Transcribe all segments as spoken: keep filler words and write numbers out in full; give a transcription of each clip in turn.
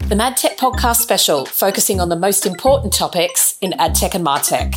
the MadTech podcast special, focusing on the most important topics in AdTech and MarTech.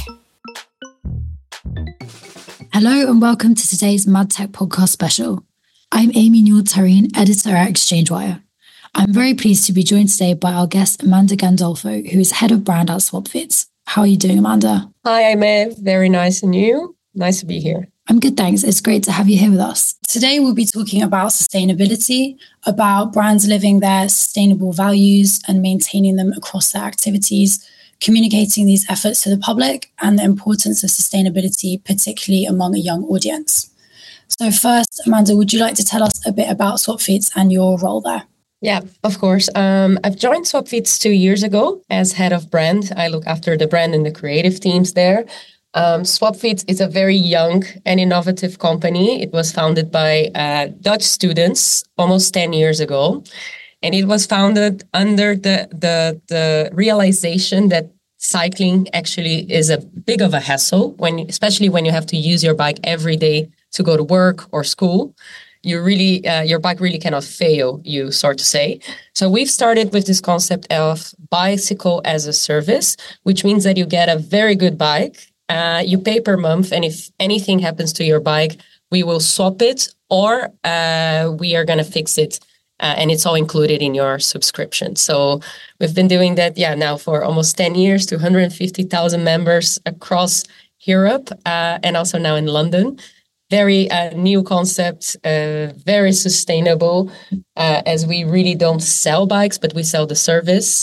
Hello and welcome to today's MadTech podcast special. I'm Amy Newell-Tarine, editor at ExchangeWire. I'm very pleased to be joined today by our guest, Amanda Gandolfo, who is head of brand at Swapfeeds. How are you doing, Amanda? Hi, Amy. Very nice and you. Nice to be here. I'm good, thanks. It's great to have you here with us. Today, we'll be talking about sustainability, about brands living their sustainable values and maintaining them across their activities, communicating these efforts to the public, and the importance of sustainability, particularly among a young audience. So first, Amanda, would you like to tell us a bit about Swapfeeds and your role there? Yeah, of course. Um, I've joined Swapfeeds two years ago as head of brand. I look after the brand and the creative teams there. Um, Swapfeeds is a very young and innovative company. It was founded by uh, Dutch students almost ten years ago. And it was founded under the, the, the realization that cycling actually is a big of a hassle, when, especially when you have to use your bike every day to go to work or school. You really, uh, your bike really cannot fail you, sort to say. So we've started with this concept of bicycle as a service, which means that you get a very good bike. Uh, you pay per month, and if anything happens to your bike, we will swap it or uh, we are going to fix it. Uh, and it's all included in your subscription. So we've been doing that, yeah, now for almost ten years, two hundred fifty thousand members across Europe uh, and also now in London. Very uh, new concept, uh, very sustainable, uh, as we really don't sell bikes, but we sell the service.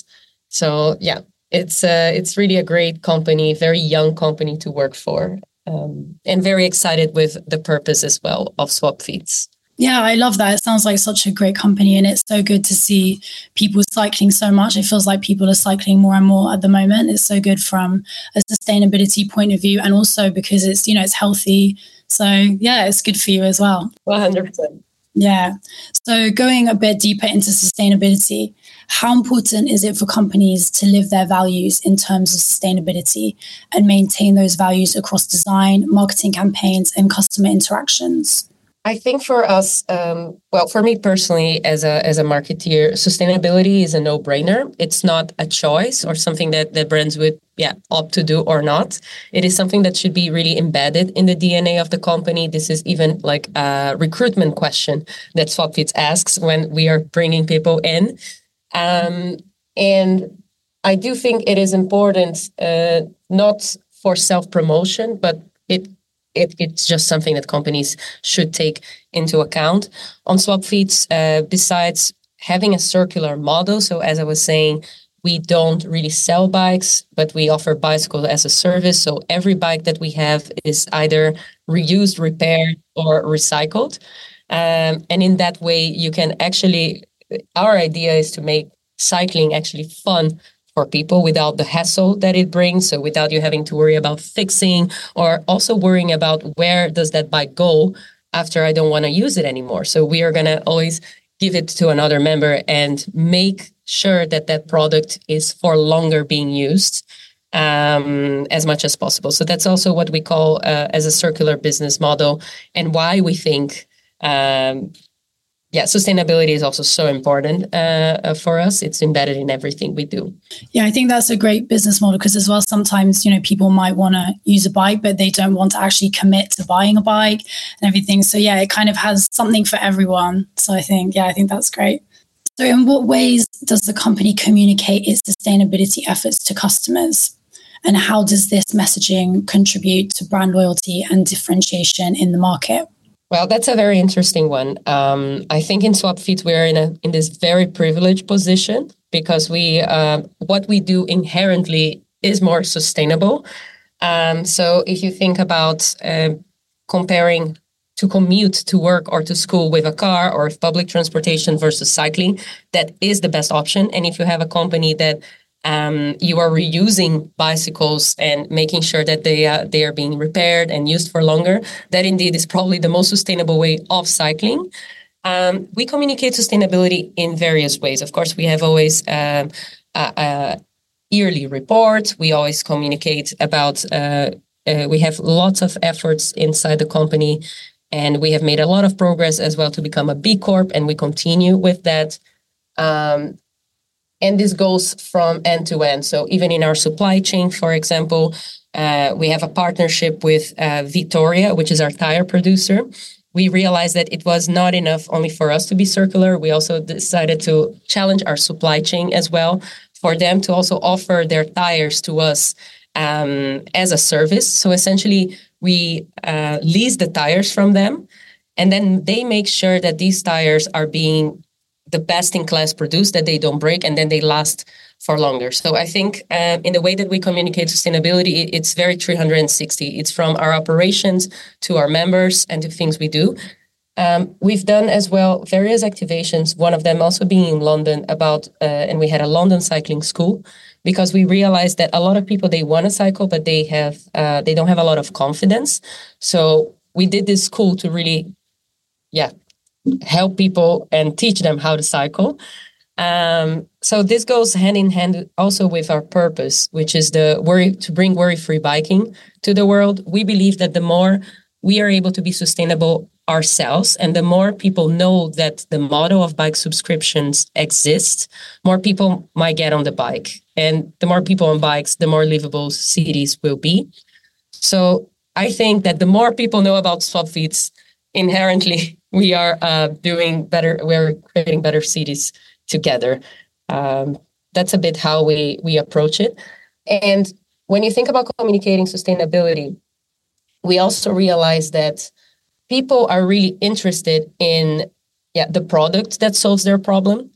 So yeah. It's uh, it's really a great company, very young company to work for, um, and very excited with the purpose as well of Swapfeeds. Yeah, I love that. It sounds like such a great company, and it's so good to see people cycling so much. It feels like people are cycling more and more at the moment. It's so good from a sustainability point of view, and also because it's, you know, it's healthy. So yeah, it's good for you as well. one hundred percent. Yeah. So going a bit deeper into sustainability, how important is it for companies to live their values in terms of sustainability and maintain those values across design, marketing campaigns, and customer interactions? I think for us, um, well, for me personally, as a as a marketeer, sustainability is a no-brainer. It's not a choice or something that the brands would, yeah, opt to do or not. It is something that should be really embedded in the D N A of the company. This is even like a recruitment question that Swapfeeds asks when we are bringing people in. Um, and I do think it is important, uh, not for self-promotion, but it It, it's just something that companies should take into account. On Swapfeeds, uh, besides having a circular model, so as I was saying, we don't really sell bikes, but we offer bicycle as a service. So every bike that we have is either reused, repaired, or recycled. Um, and in that way, you can actually, our idea is to make cycling actually fun for people without the hassle that it brings. So without you having to worry about fixing or also worrying about where does that bike go after I don't want to use it anymore. So we are going to always give it to another member and make sure that that product is for longer being used um, as much as possible. So that's also what we call uh, as a circular business model, and why we think um, Yeah, sustainability is also so important uh, for us. It's embedded in everything we do. Yeah, I think that's a great business model because as well, sometimes, you know, people might want to use a bike, but they don't want to actually commit to buying a bike and everything. So yeah, it kind of has something for everyone. So I think, yeah, I think that's great. So in what ways does the company communicate its sustainability efforts to customers? And how does this messaging contribute to brand loyalty and differentiation in the market? Well, that's a very interesting one. Um, I think in Swapfeeds, we're in a in this very privileged position because we uh, what we do inherently is more sustainable. Um, so if you think about uh, comparing to commute to work or to school with a car or public transportation versus cycling, that is the best option. And if you have a company that Um, you are reusing bicycles and making sure that they uh, they are being repaired and used for longer, that indeed is probably the most sustainable way of cycling. Um, we communicate sustainability in various ways. Of course, we have always um, a, a yearly report. We always communicate about, uh, uh, we have lots of efforts inside the company, and we have made a lot of progress as well to become a B Corp, and we continue with that. Um, And this goes from end to end. So even in our supply chain, for example, uh, we have a partnership with uh, Vittoria, which is our tire producer. We realized that it was not enough only for us to be circular. We also decided to challenge our supply chain as well, for them to also offer their tires to us um, as a service. So essentially, we uh, lease the tires from them, and then they make sure that these tires are being the best in class produced, that they don't break, and then they last for longer. So I think uh, in the way that we communicate sustainability, it's very three hundred sixty. It's from our operations to our members and the things we do. Um, we've done as well various activations, one of them also being in London about, uh, and we had a London cycling school, because we realized that a lot of people, they want to cycle, but they have uh, they don't have a lot of confidence. So we did this school to really, yeah, help people and teach them how to cycle. Um, so this goes hand in hand also with our purpose, which is the worry to bring worry-free biking to the world. We believe that the more we are able to be sustainable ourselves, and the more people know that the model of bike subscriptions exists, more people might get on the bike. And the more people on bikes, the more livable cities will be. So I think that the more people know about Swapfiets, inherently we are uh, doing better, we're creating better cities together. Um, that's a bit how we, we approach it. And when you think about communicating sustainability, we also realize that people are really interested in yeah, the product that solves their problem.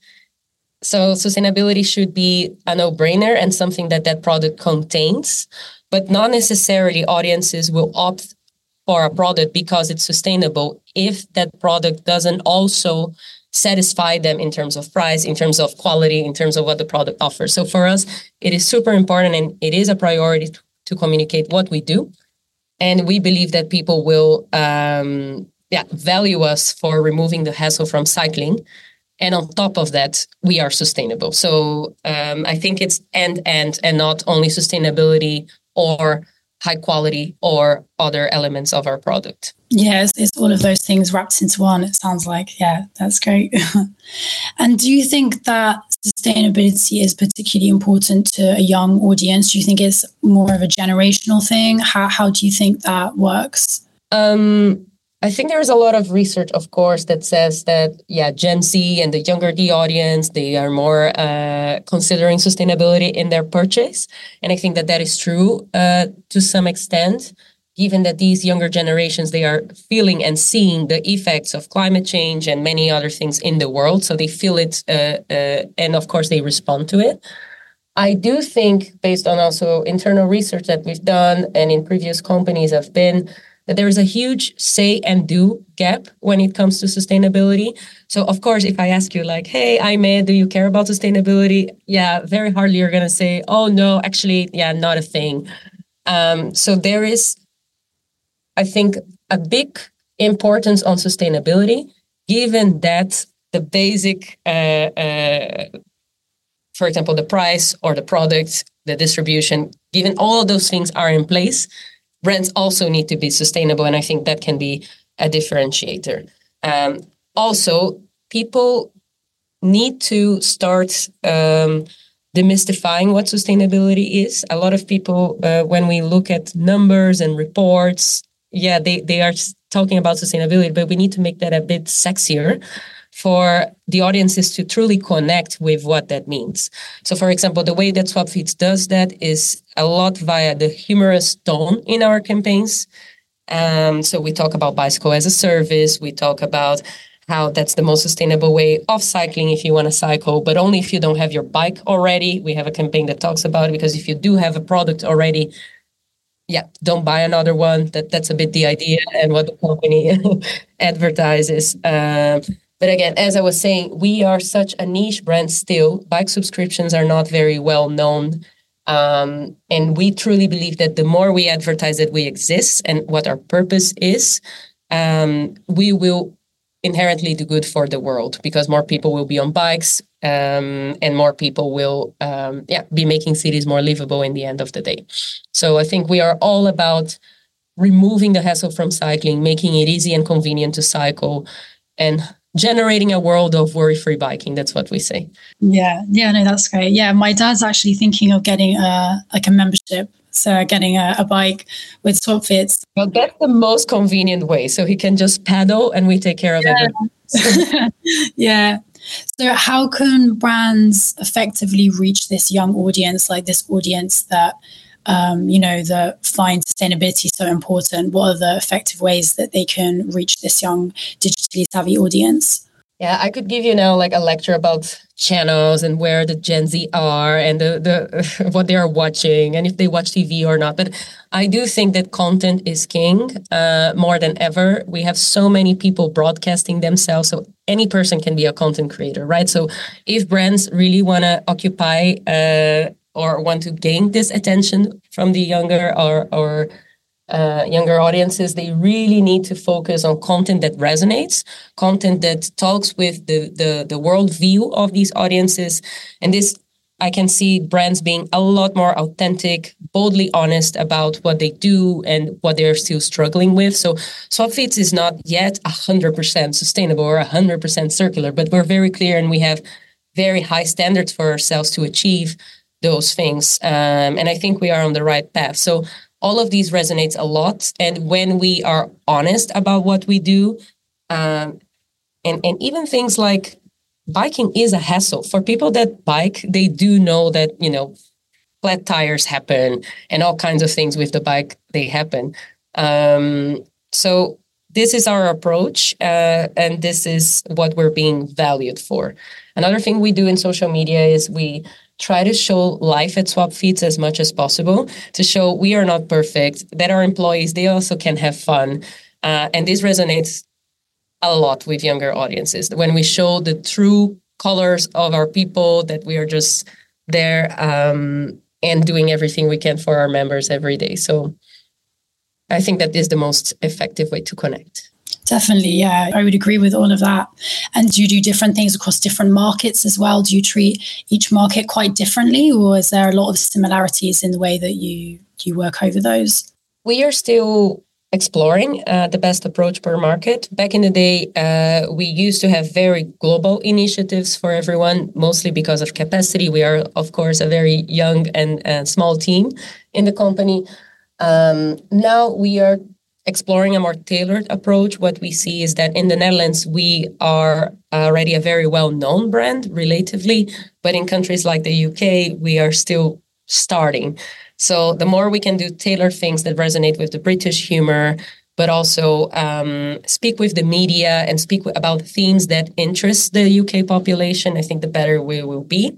So sustainability should be a no-brainer and something that that product contains, but not necessarily audiences will opt for a product because it's sustainable if that product doesn't also satisfy them in terms of price, in terms of quality, in terms of what the product offers. So for us, it is super important, and it is a priority to, to communicate what we do. And we believe that people will um, yeah, value us for removing the hassle from cycling. And on top of that, we are sustainable. So um, I think it's end-end and not only sustainability or high quality or other elements of our product. Yes, it's all of those things wrapped into one, it sounds like. Yeah, that's great. And do you think that sustainability is particularly important to a young audience? Do you think it's more of a generational thing? How, how do you think that works? Um, I think there's a lot of research, of course, that says that, yeah, Gen Z and the younger D audience, they are more uh, considering sustainability in their purchase. And I think that that is true uh, to some extent, given that these younger generations, they are feeling and seeing the effects of climate change and many other things in the world. So they feel it, uh, uh, and of course, they respond to it. I do think, based on also internal research that we've done and in previous companies I've been, that there is a huge say and do gap when it comes to sustainability. So, of course, if I ask you like, hey, Aimee, do you care about sustainability? Yeah, very hardly you're going to say, oh, no, actually, yeah, not a thing. Um, so there is, I think, a big importance on sustainability, given that the basic, uh, uh, for example, the price or the product, the distribution, given all of those things are in place, brands also need to be sustainable, and I think that can be a differentiator. Um, also, people need to start um, demystifying what sustainability is. A lot of people, uh, when we look at numbers and reports, yeah, they, they are talking about sustainability, but we need to make that a bit sexier for the audiences to truly connect with what that means. So, for example, the way that Swapfiets does that is a lot via the humorous tone in our campaigns. Um, so we talk about bicycle as a service. We talk about how that's the most sustainable way of cycling if you want to cycle, but only if you don't have your bike already. We have a campaign that talks about it, because if you do have a product already, yeah, don't buy another one. That That's a bit the idea and what the company advertises. Um, But again, as I was saying, we are such a niche brand still. Bike subscriptions are not very well known. Um, and we truly believe that the more we advertise that we exist and what our purpose is, um, we will inherently do good for the world, because more people will be on bikes um, and more people will um, yeah, be making cities more livable in the end of the day. So I think we are all about removing the hassle from cycling, making it easy and convenient to cycle, and generating a world of worry-free biking. That's what we say. Yeah, yeah, no, that's great. Yeah, my dad's actually thinking of getting a like a membership, so getting a, a bike with SwapFits. Well, that's the most convenient way. So he can just pedal, and we take care of yeah. everything. Yeah. So how can brands effectively reach this young audience, like this audience that, um, you know, that find sustainability so important? What are the effective ways that they can reach this young digitally savvy audience? Yeah, I could give you now like a lecture about channels and where the Gen Z are and the, the what they are watching and if they watch T V or not. But I do think that content is king uh, more than ever. We have so many people broadcasting themselves. So any person can be a content creator, right? So if brands really want to occupy uh, or want to gain this attention from the younger or or Uh, younger audiences, they really need to focus on content that resonates, content that talks with the, the, the worldview of these audiences. And this, I can see brands being a lot more authentic, boldly honest about what they do and what they're still struggling with. So SwapFits is not yet one hundred percent sustainable or one hundred percent circular, but we're very clear and we have very high standards for ourselves to achieve those things. Um, and I think we are on the right path. So all of these resonates a lot. And when we are honest about what we do, um, and, and even things like biking is a hassle. For people that bike, they do know that, you know, flat tires happen and all kinds of things with the bike, they happen. Um, so this is our approach, uh, and this is what we're being valued for. Another thing we do in social media is we try to show life at SwapFits as much as possible, to show we are not perfect, that our employees, they also can have fun. Uh, and this resonates a lot with younger audiences. When we show the true colors of our people, that we are just there um, and doing everything we can for our members every day. So I think that is the most effective way to connect. Definitely, yeah, I would agree with all of that. And do you do different things across different markets as well? Do you treat each market quite differently, or is there a lot of similarities in the way that you you work over those? We are still exploring uh, the best approach per market. Back in the day, uh, we used to have very global initiatives for everyone, mostly because of capacity. We are, of course, a very young and uh, small team in the company. Um, now we are exploring a more tailored approach. What we see is that in the Netherlands, we are already a very well-known brand relatively, but in countries like the U K, we are still starting. So the more we can do tailored things that resonate with the British humor, but also um, speak with the media and speak about themes that interest the U K population, I think the better we will be.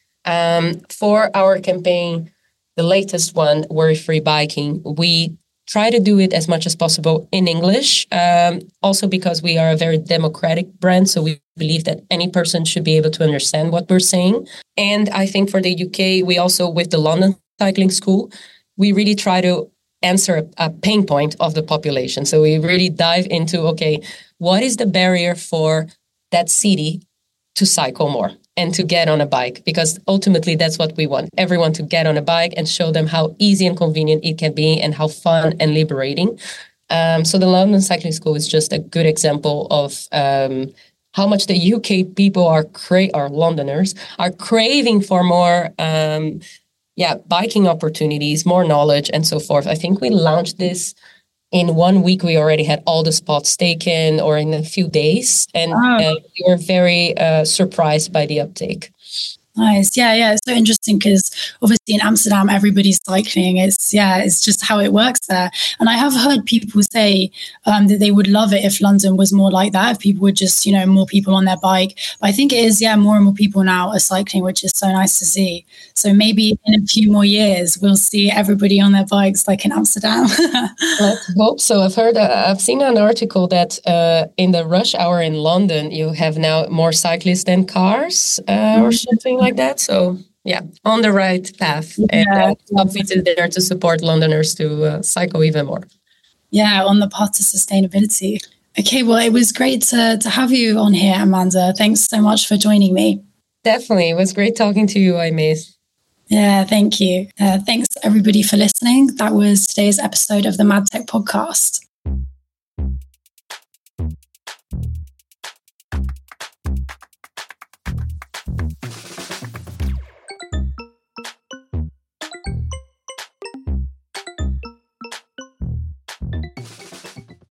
Um, for our campaign, the latest one, Worry-Free Biking, we try to do it as much as possible in English, um, also because we are a very democratic brand, so we believe that any person should be able to understand what we're saying. And I think for the U K, we also, with the London Cycling School, we really try to answer a, a pain point of the population. So we really dive into, okay, what is the barrier for that city to cycle more and to get on a bike? Because ultimately that's what we want, everyone to get on a bike and show them how easy and convenient it can be and how fun and liberating. Um, so the London Cycling School is just a good example of um, how much the U K people are, cra- or Londoners, are craving for more um, yeah, biking opportunities, more knowledge and so forth. I think we launched this in one week. We already had all the spots taken, or in a few days. And oh. uh, we were very uh, surprised by the uptake. Nice. Yeah, yeah. It's so interesting because obviously in Amsterdam, everybody's cycling. It's, yeah, it's just how it works there. And I have heard people say um, that they would love it if London was more like that, if people would just, you know, more people on their bike. But I think it is, yeah, more and more people now are cycling, which is so nice to see. So maybe in a few more years, we'll see everybody on their bikes like in Amsterdam. Let's hope so. I've heard, uh, I've seen an article that uh, in the rush hour in London, you have now more cyclists than cars uh, mm-hmm. or something like like that. So yeah, on the right path. Yeah. And uh, SwapFits is there to support Londoners to uh, cycle even more. Yeah, on the path to sustainability. Okay, well, it was great to, to have you on here, Amanda. Thanks so much for joining me. Definitely. It was great talking to you, Aimee. Yeah, thank you. Uh, thanks everybody for listening. That was today's episode of the MadTech podcast.